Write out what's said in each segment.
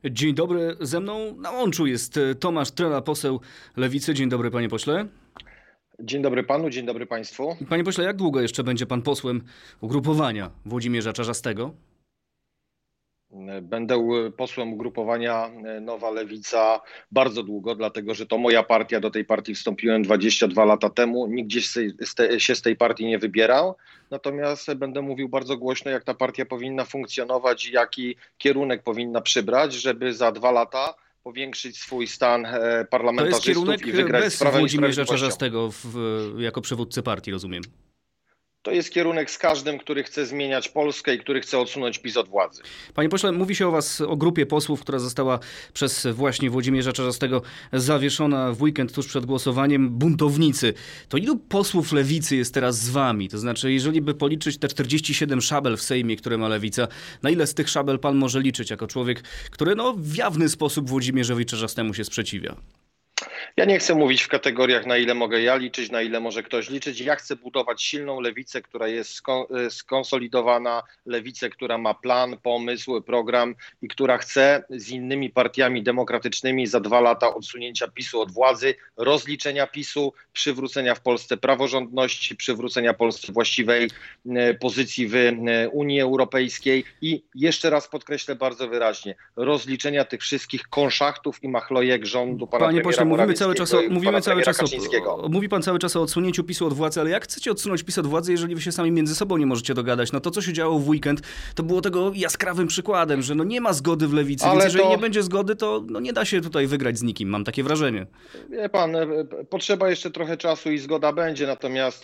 Dzień dobry, ze mną na łączu jest Tomasz Trela, poseł Lewicy. Dzień dobry, panie pośle. Dzień dobry panu, dzień dobry państwu. Panie pośle, jak długo jeszcze będzie pan posłem ugrupowania Włodzimierza Czarzastego? Będę posłem ugrupowania Nowa Lewica bardzo długo, dlatego że to moja partia. Do tej partii wstąpiłem 22 lata temu. Nikt gdzieś się z tej partii nie wybierał. Natomiast będę mówił bardzo głośno, jak ta partia powinna funkcjonować i jaki kierunek powinna przybrać, żeby za 2 lata powiększyć swój stan parlamentarzystów i wygrać z Prawem i Włodzimierza Sprawiedliwością. Czarzastego jako przywódcy partii, rozumiem. To jest kierunek z każdym, który chce zmieniać Polskę i który chce odsunąć PiS od władzy. Panie pośle, mówi się o was, o grupie posłów, która została przez właśnie Włodzimierza Czarzastego zawieszona w weekend tuż przed głosowaniem. Buntownicy. To ilu posłów Lewicy jest teraz z wami? To znaczy, jeżeli by policzyć te 47 szabel w Sejmie, które ma Lewica, na ile z tych szabel pan może liczyć jako człowiek, który w jawny sposób Włodzimierzowi Czarzastemu się sprzeciwia? Ja nie chcę mówić w kategoriach, na ile mogę ja liczyć, na ile może ktoś liczyć. Ja chcę budować silną lewicę, która jest skonsolidowana, lewicę, która ma plan, pomysł, program i która chce z innymi partiami demokratycznymi za 2 lata odsunięcia PiS-u od władzy, rozliczenia PiS-u, przywrócenia w Polsce praworządności, przywrócenia Polsce właściwej pozycji w Unii Europejskiej i jeszcze raz podkreślę bardzo wyraźnie, rozliczenia tych wszystkich konszachtów i machlojek rządu pana premiera pośle, Kaczyńskiego. Mówi pan cały czas o odsunięciu PiS-u od władzy, ale jak chcecie odsunąć PiS od władzy, jeżeli wy się sami między sobą nie możecie dogadać? No to, co się działo w weekend, to było tego jaskrawym przykładem, że nie ma zgody w Lewicy, więc jeżeli nie będzie zgody, to nie da się tutaj wygrać z nikim, mam takie wrażenie. Wie pan, potrzeba jeszcze trochę czasu i zgoda będzie, natomiast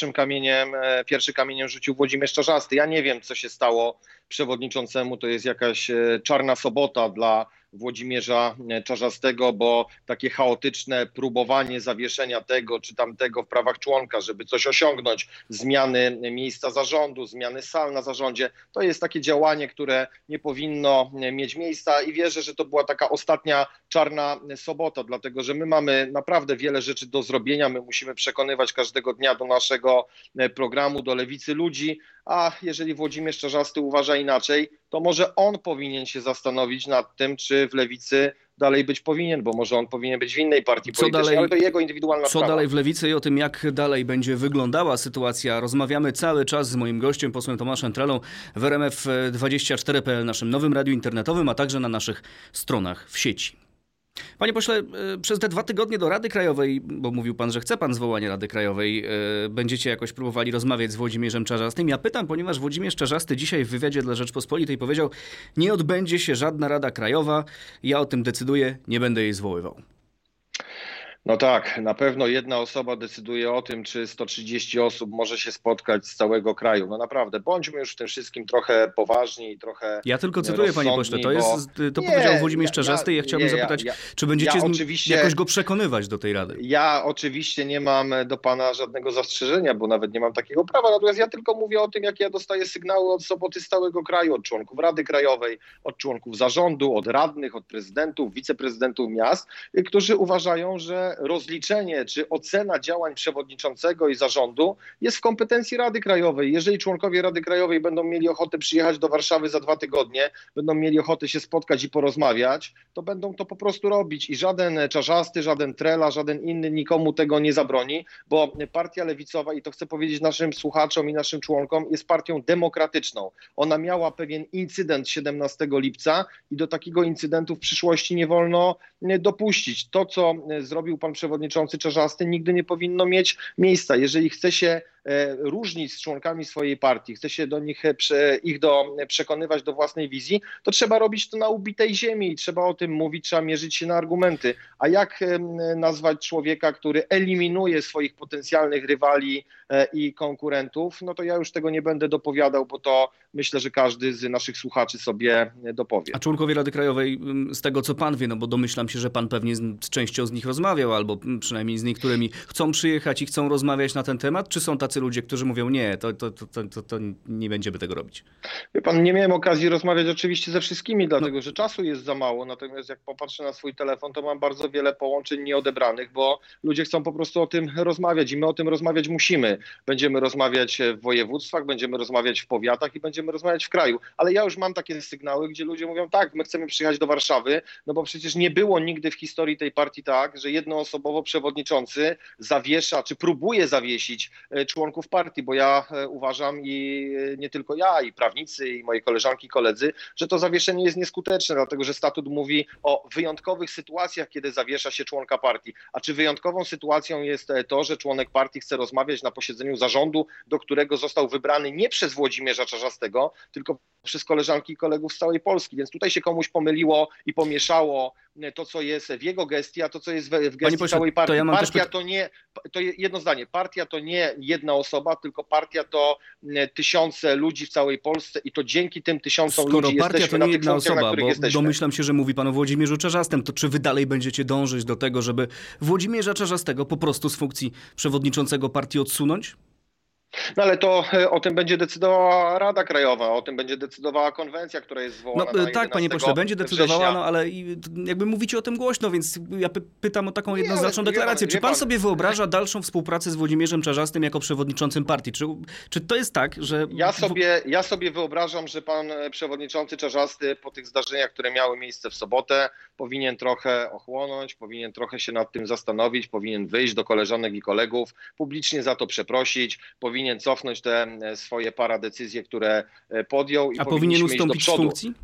pierwszy kamieniem rzucił Włodzimierz Czarzasty. Ja nie wiem, co się stało przewodniczącemu, to jest jakaś czarna sobota dla Włodzimierza Czarzastego, bo takie chaotyczne próbowanie zawieszenia tego czy tamtego w prawach członka, żeby coś osiągnąć, zmiany miejsca zarządu, zmiany sal na zarządzie, to jest takie działanie, które nie powinno mieć miejsca i wierzę, że to była taka ostatnia czarna sobota, dlatego że my mamy naprawdę wiele rzeczy do zrobienia, my musimy przekonywać każdego dnia do naszego programu, do lewicy ludzi, a jeżeli Włodzimierz Czarzasty uważa inaczej, to może on powinien się zastanowić nad tym, czy w lewicy dalej być powinien, bo może on powinien być w innej partii politycznej, ale to jego indywidualna sprawa. Co dalej w lewicy i o tym, jak dalej będzie wyglądała sytuacja, rozmawiamy cały czas z moim gościem, posłem Tomaszem Trelą w RMF24.pl, naszym nowym radiu internetowym, a także na naszych stronach w sieci. Panie pośle, przez te 2 tygodnie do Rady Krajowej, bo mówił pan, że chce pan zwołanie Rady Krajowej, będziecie jakoś próbowali rozmawiać z Włodzimierzem Czarzastym. Ja pytam, ponieważ Włodzimierz Czarzasty dzisiaj w wywiadzie dla Rzeczpospolitej powiedział: nie odbędzie się żadna Rada Krajowa, ja o tym decyduję, nie będę jej zwoływał. No tak, na pewno jedna osoba decyduje o tym, czy 130 osób może się spotkać z całego kraju. No naprawdę, bądźmy już w tym wszystkim trochę poważni i trochę Ja tylko cytuję, panie pośle, to powiedział Włodzimierz Czarzasty i ja chciałbym zapytać, czy będziecie jakoś go przekonywać do tej Rady? Ja oczywiście nie mam do pana żadnego zastrzeżenia, bo nawet nie mam takiego prawa, natomiast ja tylko mówię o tym, jak ja dostaję sygnały od soboty z całego kraju, od członków Rady Krajowej, od członków zarządu, od radnych, od prezydentów, wiceprezydentów miast, którzy uważają, że rozliczenie czy ocena działań przewodniczącego i zarządu jest w kompetencji Rady Krajowej. Jeżeli członkowie Rady Krajowej będą mieli ochotę przyjechać do Warszawy za 2 tygodnie, będą mieli ochotę się spotkać i porozmawiać, to będą to po prostu robić i żaden Czarzasty, żaden Trela, żaden inny nikomu tego nie zabroni, bo partia lewicowa, i to chcę powiedzieć naszym słuchaczom i naszym członkom, jest partią demokratyczną. Ona miała pewien incydent 17 lipca i do takiego incydentu w przyszłości nie wolno dopuścić. To, co zrobił pan przewodniczący Czarzasty, nigdy nie powinno mieć miejsca. Jeżeli chce się różnić z członkami swojej partii, chce się ich przekonywać do własnej wizji, to trzeba robić to na ubitej ziemi i trzeba o tym mówić, trzeba mierzyć się na argumenty. A jak nazwać człowieka, który eliminuje swoich potencjalnych rywali i konkurentów, no to ja już tego nie będę dopowiadał, bo to myślę, że każdy z naszych słuchaczy sobie dopowie. A członkowie Rady Krajowej, z tego co pan wie, no bo domyślam się, że pan pewnie z częścią z nich rozmawiał, powiedziała, albo przynajmniej z niektórymi chcą przyjechać i chcą rozmawiać na ten temat, czy są tacy ludzie, którzy mówią nie, to nie będziemy tego robić? Wie pan, nie miałem okazji rozmawiać oczywiście ze wszystkimi, dlatego że czasu jest za mało, natomiast jak popatrzę na swój telefon, to mam bardzo wiele połączeń nieodebranych, bo ludzie chcą po prostu o tym rozmawiać i my o tym rozmawiać musimy. Będziemy rozmawiać w województwach, będziemy rozmawiać w powiatach i będziemy rozmawiać w kraju, ale ja już mam takie sygnały, gdzie ludzie mówią tak, my chcemy przyjechać do Warszawy, no bo przecież nie było nigdy w historii tej partii tak, że jednoosobowo przewodniczący zawiesza, czy próbuje zawiesić członków partii, bo ja uważam i nie tylko ja, i prawnicy, i moje koleżanki, koledzy, że to zawieszenie jest nieskuteczne, dlatego że statut mówi o wyjątkowych sytuacjach, kiedy zawiesza się członka partii. A czy wyjątkową sytuacją jest to, że członek partii chce rozmawiać na posiedzeniu zarządu, do którego został wybrany nie przez Włodzimierza Czarzastego, tylko przez koleżanki i kolegów z całej Polski. Więc tutaj się komuś pomyliło i pomieszało to, co jest w jego gestii, a to, co jest w gestii całej partii. To ja mam partia to jedno zdanie, partia to nie jedna osoba, tylko partia to tysiące ludzi w całej Polsce i to dzięki tym tysiącom ludzi jesteśmy na tych to nie jedna funkcjach, osoba, bo jesteśmy. domyślam się, że mówi pan o Włodzimierzu Czarzastym, to czy wy dalej będziecie dążyć do tego, żeby Włodzimierza Czarzastego po prostu z funkcji przewodniczącego partii odsunąć? No ale to o tym będzie decydowała Rada Krajowa, o tym będzie decydowała konwencja, która jest zwołana na tak, panie pośle, będzie decydowała, września. no ale jakby mówicie o tym głośno, więc ja pytam o taką jednoznaczną deklarację. Czy pan pan sobie wyobraża dalszą współpracę z Włodzimierzem Czarzastym jako przewodniczącym partii? Czy to jest tak, że... Ja sobie wyobrażam, że pan przewodniczący Czarzasty po tych zdarzeniach, które miały miejsce w sobotę, powinien trochę ochłonąć, powinien trochę się nad tym zastanowić, powinien wyjść do koleżanek i kolegów, publicznie za to przeprosić, powinien cofnąć te swoje paradecyzje, które podjął. A powinien ustąpić z funkcji?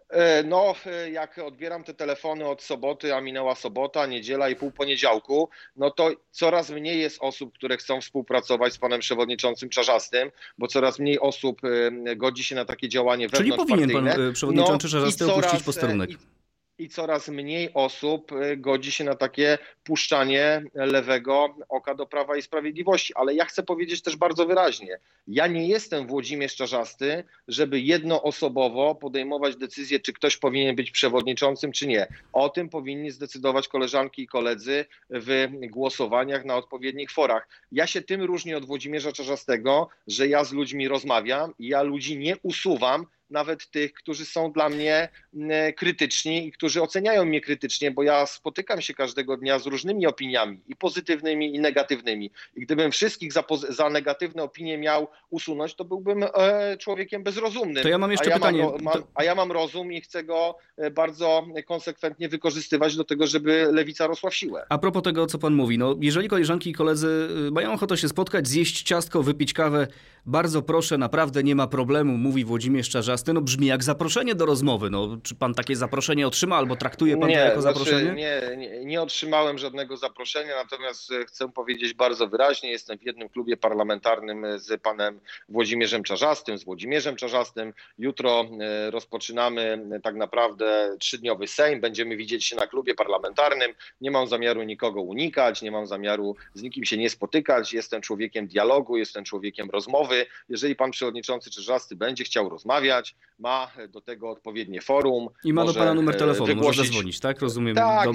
No, jak odbieram te telefony od soboty, a minęła sobota, niedziela i pół poniedziałku, no to coraz mniej jest osób, które chcą współpracować z panem przewodniczącym Czarzastym, bo coraz mniej osób godzi się na takie działanie wewnątrzpartyjne. Czyli powinien pan przewodniczący Czarzasty opuścić posterunek. I coraz mniej osób godzi się na takie puszczanie lewego oka do Prawa i Sprawiedliwości. Ale ja chcę powiedzieć też bardzo wyraźnie, ja nie jestem Włodzimierz Czarzasty, żeby jednoosobowo podejmować decyzję, czy ktoś powinien być przewodniczącym, czy nie. O tym powinni zdecydować koleżanki i koledzy w głosowaniach na odpowiednich forach. Ja się tym różnię od Włodzimierza Czarzastego, że ja z ludźmi rozmawiam i ja ludzi nie usuwam, nawet tych, którzy są dla mnie krytyczni i którzy oceniają mnie krytycznie, bo ja spotykam się każdego dnia z różnymi opiniami, i pozytywnymi, i negatywnymi. I gdybym wszystkich za negatywne opinie miał usunąć, to byłbym człowiekiem bezrozumnym. To ja mam jeszcze pytanie. A ja mam rozum i chcę go bardzo konsekwentnie wykorzystywać do tego, żeby lewica rosła w siłę. A propos tego, co pan mówi, no jeżeli koleżanki i koledzy mają ochotę się spotkać, zjeść ciastko, wypić kawę, bardzo proszę, naprawdę nie ma problemu, mówi Włodzimierz Czarzasty. No brzmi jak zaproszenie do rozmowy. No, czy pan takie zaproszenie otrzyma, albo traktuje pan to jako zaproszenie? Nie otrzymałem żadnego zaproszenia, natomiast chcę powiedzieć bardzo wyraźnie, jestem w jednym klubie parlamentarnym z panem Włodzimierzem Czarzastym, z Włodzimierzem Czarzastym. Jutro rozpoczynamy tak naprawdę 3-dniowy Sejm, będziemy widzieć się na klubie parlamentarnym. Nie mam zamiaru nikogo unikać, nie mam zamiaru z nikim się nie spotykać. Jestem człowiekiem dialogu, jestem człowiekiem rozmowy. Jeżeli pan przewodniczący Czarzasty będzie chciał rozmawiać, ma do tego odpowiednie forum. I ma do pana numer telefonu, może zadzwonić, tak? Rozumiem, tak,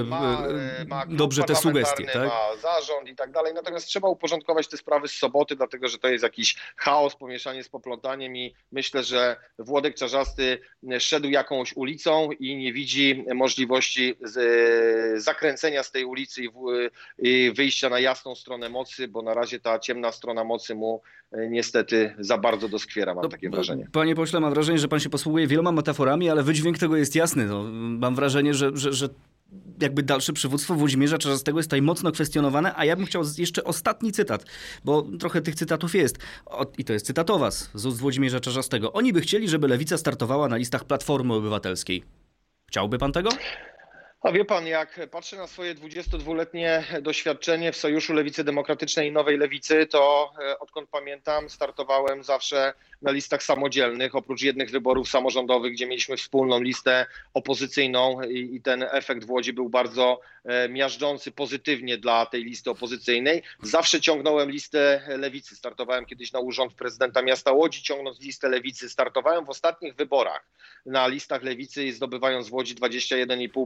dobrze te sugestie, tak? Ma zarząd i tak dalej, natomiast trzeba uporządkować te sprawy z soboty, dlatego że to jest jakiś chaos, pomieszanie z poplątaniem i myślę, że Włodek Czarzasty szedł jakąś ulicą i nie widzi możliwości zakręcenia z tej ulicy i wyjścia na jasną stronę mocy, bo na razie ta ciemna strona mocy mu niestety za bardzo doskwiera, mam takie wrażenie. Panie pośle, mam wrażenie, że pan się posługuje wieloma metaforami, ale wydźwięk tego jest jasny. No, mam wrażenie, że jakby dalsze przywództwo Włodzimierza Czarzastego jest tutaj mocno kwestionowane, a ja bym chciał jeszcze ostatni cytat, bo trochę tych cytatów jest. I to jest cytat o was, z ust Włodzimierza Czarzastego. Oni by chcieli, żeby lewica startowała na listach Platformy Obywatelskiej. Chciałby pan tego? A wie pan, jak patrzę na swoje 22-letnie doświadczenie w Sojuszu Lewicy Demokratycznej i Nowej Lewicy, to odkąd pamiętam startowałem zawsze na listach samodzielnych, oprócz jednych wyborów samorządowych, gdzie mieliśmy wspólną listę opozycyjną i ten efekt w Łodzi był bardzo miażdżący pozytywnie dla tej listy opozycyjnej. Zawsze ciągnąłem listę Lewicy. Startowałem kiedyś na urząd prezydenta miasta Łodzi, ciągnąc listę Lewicy. Startowałem w ostatnich wyborach na listach Lewicy, zdobywając w Łodzi 21,5%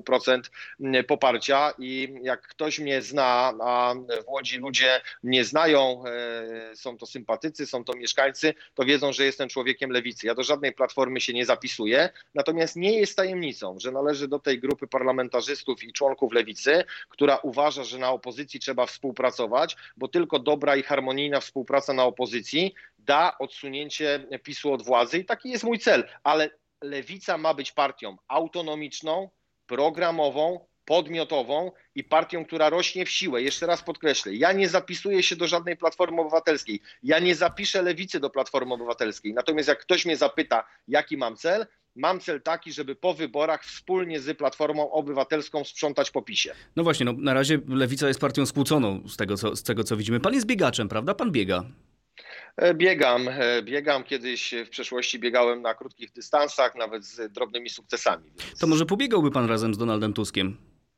poparcia i jak ktoś mnie zna, a w Łodzi ludzie mnie znają, są to sympatycy, są to mieszkańcy, to wiedzą, że jestem człowiekiem lewicy. Ja do żadnej platformy się nie zapisuję, natomiast nie jest tajemnicą, że należy do tej grupy parlamentarzystów i członków lewicy, która uważa, że na opozycji trzeba współpracować, bo tylko dobra i harmonijna współpraca na opozycji da odsunięcie PiS-u od władzy i taki jest mój cel, ale lewica ma być partią autonomiczną, programową, podmiotową i partią, która rośnie w siłę. Jeszcze raz podkreślę, ja nie zapisuję się do żadnej Platformy Obywatelskiej. Ja nie zapiszę lewicy do Platformy Obywatelskiej. Natomiast jak ktoś mnie zapyta, jaki mam cel taki, żeby po wyborach wspólnie z Platformą Obywatelską sprzątać po PiS-ie. No właśnie, no na razie Lewica jest partią skłóconą z tego, co widzimy. Pan jest biegaczem, prawda? Pan biega. Biegam. Kiedyś w przeszłości biegałem na krótkich dystansach, nawet z drobnymi sukcesami. Więc... To może pobiegałby pan razem z Donaldem Tuskiem?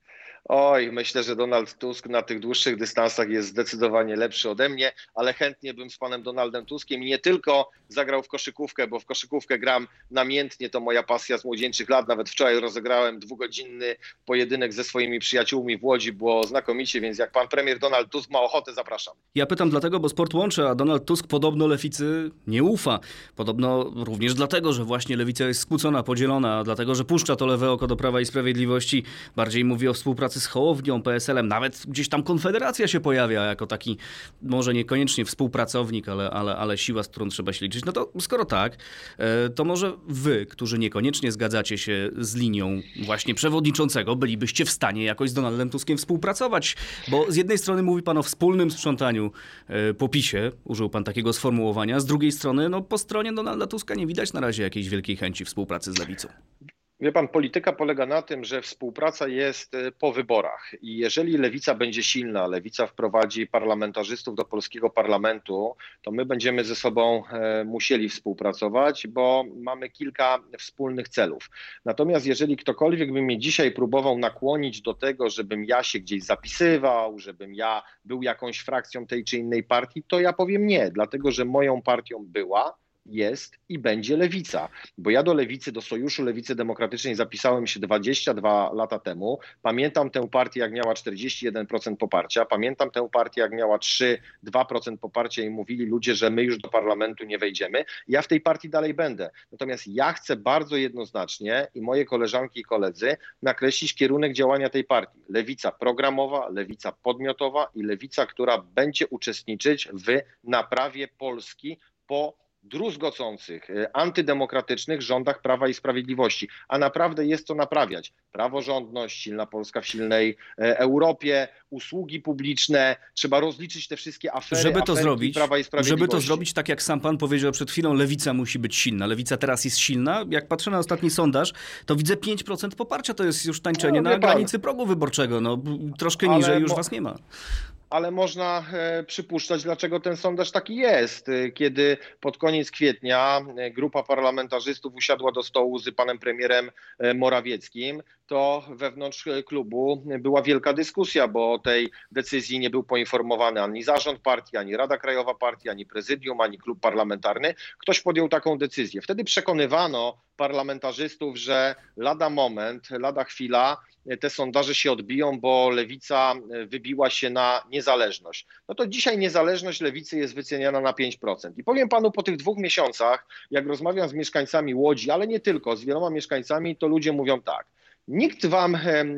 Oj, myślę, że Donald Tusk na tych dłuższych dystansach jest zdecydowanie lepszy ode mnie, ale chętnie bym z panem Donaldem Tuskiem nie tylko zagrał w koszykówkę, bo w koszykówkę gram namiętnie, to moja pasja z młodzieńczych lat. Nawet wczoraj rozegrałem 2-godzinny pojedynek ze swoimi przyjaciółmi w Łodzi, było znakomicie, więc jak pan premier Donald Tusk ma ochotę, zapraszam. Ja pytam dlatego, bo sport łączy, a Donald Tusk podobno lewicy nie ufa. Podobno również dlatego, że właśnie lewica jest skłócona, podzielona, dlatego, że puszcza to lewe oko do Prawa i Sprawiedliwości. Bardziej mówi o współpracy z Hołownią, PSL-em, nawet gdzieś tam Konfederacja się pojawia jako taki, może niekoniecznie współpracownik, ale siła, z którą trzeba się liczyć. No to skoro tak, to może wy, którzy niekoniecznie zgadzacie się z linią właśnie przewodniczącego, bylibyście w stanie jakoś z Donaldem Tuskiem współpracować, bo z jednej strony mówi pan o wspólnym sprzątaniu po PiS-ie, użył pan takiego sformułowania, z drugiej strony no po stronie Donalda Tuska nie widać na razie jakiejś wielkiej chęci współpracy z lewicą. Wie pan, polityka polega na tym, że współpraca jest po wyborach i jeżeli lewica będzie silna, lewica wprowadzi parlamentarzystów do polskiego parlamentu, to my będziemy ze sobą musieli współpracować, bo mamy kilka wspólnych celów. Natomiast jeżeli ktokolwiek by mnie dzisiaj próbował nakłonić do tego, żebym ja się gdzieś zapisywał, żebym ja był jakąś frakcją tej czy innej partii, to ja powiem nie, dlatego że moją partią była, jest i będzie lewica, bo ja do lewicy, do Sojuszu Lewicy Demokratycznej zapisałem się 22 lata temu. Pamiętam tę partię, jak miała 41% poparcia, pamiętam tę partię, jak miała 3-2% poparcia i mówili ludzie, że my już do parlamentu nie wejdziemy. Ja w tej partii dalej będę. Natomiast ja chcę bardzo jednoznacznie i moje koleżanki i koledzy nakreślić kierunek działania tej partii. Lewica programowa, lewica podmiotowa i lewica, która będzie uczestniczyć w naprawie Polski po druzgocących, antydemokratycznych rządach Prawa i Sprawiedliwości. A naprawdę jest co naprawiać. Praworządność, silna Polska w silnej Europie, usługi publiczne. Trzeba rozliczyć te wszystkie afery, żeby to zrobić, Prawa i Sprawiedliwości. Żeby to zrobić, tak jak sam pan powiedział przed chwilą, lewica musi być silna. Lewica teraz jest silna. Jak patrzę na ostatni sondaż, to widzę 5% poparcia. To jest już tańczenie na granicy progu wyborczego. No, troszkę niżej już was nie ma. Ale można przypuszczać, dlaczego ten sondaż taki jest. Kiedy pod koniec kwietnia grupa parlamentarzystów usiadła do stołu z panem premierem Morawieckim, to wewnątrz klubu była wielka dyskusja, bo o tej decyzji nie był poinformowany ani zarząd partii, ani Rada Krajowa Partii, ani prezydium, ani klub parlamentarny. Ktoś podjął taką decyzję. Wtedy przekonywano parlamentarzystów, że lada moment, lada chwila te sondaże się odbiją, bo lewica wybiła się na niezależność. No to dzisiaj niezależność lewicy jest wyceniana na 5%. I powiem panu, po tych 2 miesiącach, jak rozmawiam z mieszkańcami Łodzi, ale nie tylko, z wieloma mieszkańcami, to ludzie mówią tak. Nikt wam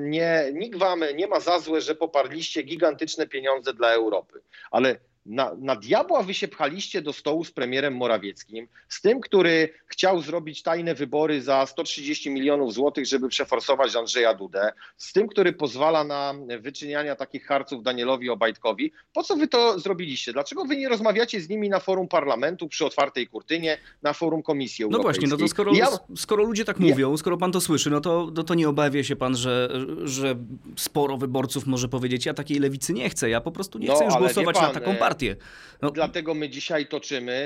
nie ma za złe, że poparliście gigantyczne pieniądze dla Europy, ale na diabła wy się pchaliście do stołu z premierem Morawieckim, z tym, który chciał zrobić tajne wybory za 130 milionów złotych, żeby przeforsować Andrzeja Dudę, z tym, który pozwala na wyczyniania takich harców Danielowi Obajtkowi. Po co wy to zrobiliście? Dlaczego wy nie rozmawiacie z nimi na forum parlamentu przy otwartej kurtynie, na forum Komisji Europejskiej? No właśnie, no to skoro ludzie tak mówią, skoro pan to słyszy, no to nie obawia się pan, że sporo wyborców może powiedzieć, ja takiej lewicy nie chcę, ja po prostu nie chcę już głosować na taką partię. No. Dlatego my dzisiaj toczymy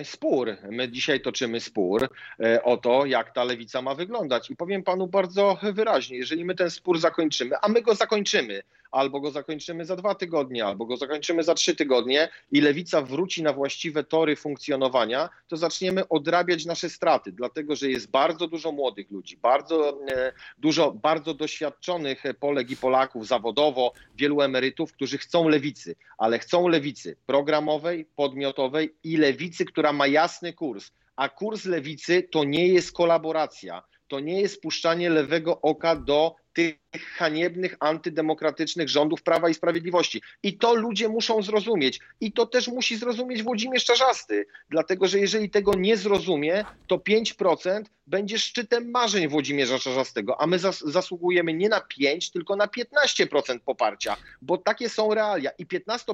spór o to, jak ta lewica ma wyglądać. I powiem panu bardzo wyraźnie, jeżeli my ten spór zakończymy, a my go zakończymy, albo go zakończymy za 2 tygodnie, albo go zakończymy za 3 tygodnie i lewica wróci na właściwe tory funkcjonowania, to zaczniemy odrabiać nasze straty, dlatego że jest bardzo dużo młodych ludzi, bardzo dużo bardzo doświadczonych Polek i Polaków zawodowo, wielu emerytów, którzy chcą lewicy, ale chcą lewicy programowej, podmiotowej i lewicy, która ma jasny kurs. A kurs lewicy to nie jest kolaboracja, to nie jest puszczanie lewego oka do tych haniebnych, antydemokratycznych rządów Prawa i Sprawiedliwości. I to ludzie muszą zrozumieć. I to też musi zrozumieć Włodzimierz Czarzasty. Dlatego, że jeżeli tego nie zrozumie, to 5% będzie szczytem marzeń Włodzimierza Czarzastego, a my zasługujemy nie na 5, tylko na 15% poparcia, bo takie są realia. I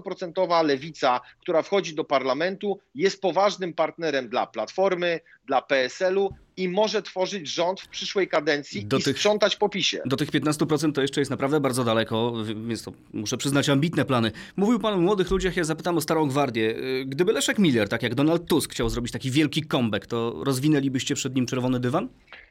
15% lewica, która wchodzi do parlamentu, jest poważnym partnerem dla Platformy, dla PSL-u i może tworzyć rząd w przyszłej kadencji i sprzątać po PiS-ie. Do tych 15% to jeszcze jest naprawdę bardzo daleko, więc to muszę przyznać ambitne plany. Mówił pan o młodych ludziach, ja zapytam o Starą Gwardię. Gdyby Leszek Miller, tak jak Donald Tusk, chciał zrobić taki wielki comeback, to rozwinęlibyście przed nim czerwony dywan?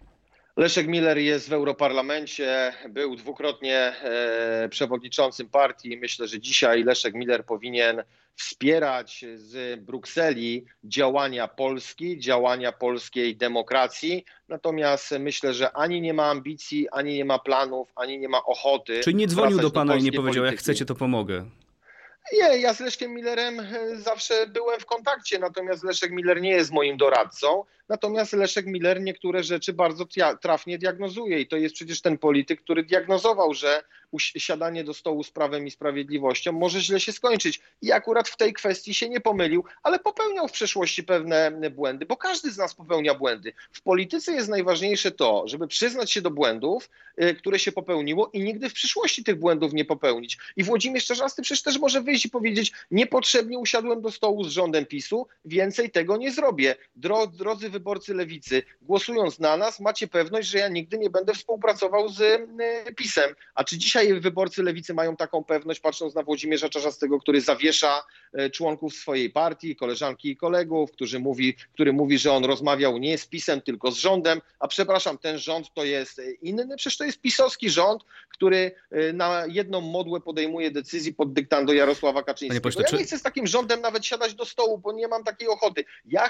Leszek Miller jest w Europarlamencie, był dwukrotnie przewodniczącym partii. Myślę, że dzisiaj Leszek Miller powinien wspierać z Brukseli działania Polski, działania polskiej demokracji. Natomiast myślę, że ani nie ma ambicji, ani nie ma planów, ani nie ma ochoty. Czyli nie dzwonił do pana i nie powiedział, polityki. Jak chcecie, to pomogę. Nie, ja z Leszkiem Millerem zawsze byłem w kontakcie, natomiast Leszek Miller nie jest moim doradcą. Natomiast Leszek Miller niektóre rzeczy bardzo trafnie diagnozuje i to jest przecież ten polityk, który diagnozował, że siadanie do stołu z Prawem i Sprawiedliwością może źle się skończyć. I akurat w tej kwestii się nie pomylił, ale popełniał w przeszłości pewne błędy, bo każdy z nas popełnia błędy. W polityce jest najważniejsze to, żeby przyznać się do błędów, które się popełniło i nigdy w przyszłości tych błędów nie popełnić. I Włodzimierz Czarzasty przecież też może wyjść i powiedzieć, niepotrzebnie usiadłem do stołu z rządem PiS-u, więcej tego nie zrobię. Drodzy wyborcy lewicy, głosując na nas, macie pewność, że ja nigdy nie będę współpracował z PiS-em. A czy dzisiaj wyborcy lewicy mają taką pewność, patrząc na Włodzimierza Czarzastego, który zawiesza członków swojej partii, koleżanki i kolegów, który mówi, że on rozmawiał nie z PiS-em, tylko z rządem, a przepraszam, ten rząd to jest inny, przecież to jest pisowski rząd, który na jedną modłę podejmuje decyzji pod dyktando Jarosława Kaczyńskiego. Ja nie chcę z takim rządem nawet siadać do stołu, bo nie mam takiej ochoty.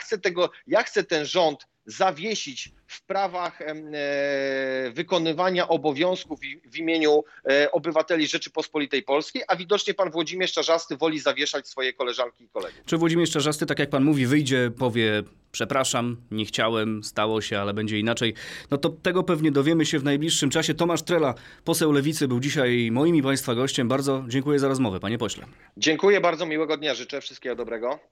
Ja chcę ten rząd zawiesić w prawach wykonywania obowiązków w imieniu obywateli Rzeczypospolitej Polskiej, a widocznie pan Włodzimierz Czarzasty woli zawieszać swoje koleżanki i kolegów. Czy Włodzimierz Czarzasty, tak jak pan mówi, wyjdzie, powie przepraszam, nie chciałem, stało się, ale będzie inaczej? No to tego pewnie dowiemy się w najbliższym czasie. Tomasz Trela, poseł Lewicy, był dzisiaj moim i państwa gościem. Bardzo dziękuję za rozmowę, panie pośle. Dziękuję bardzo, miłego dnia, życzę wszystkiego dobrego.